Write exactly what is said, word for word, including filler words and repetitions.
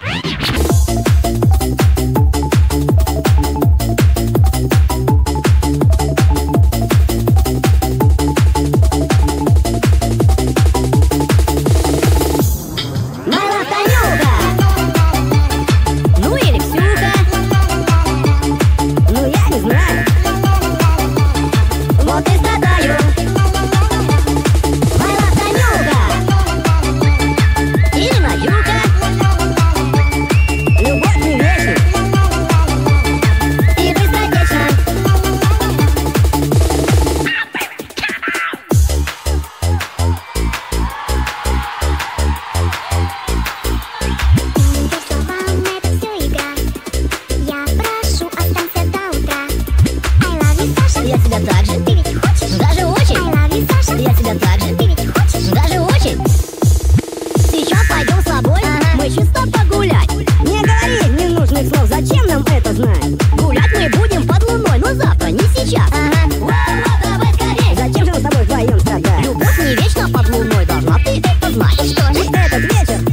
Гулять мы будем под луной, но завтра, не сейчас. Ага. Воу, давай скорей. Зачем же мы с тобой вдвоем страдать? Любовь не вечно под луной, должна ты это знать. И что же? Этот вечер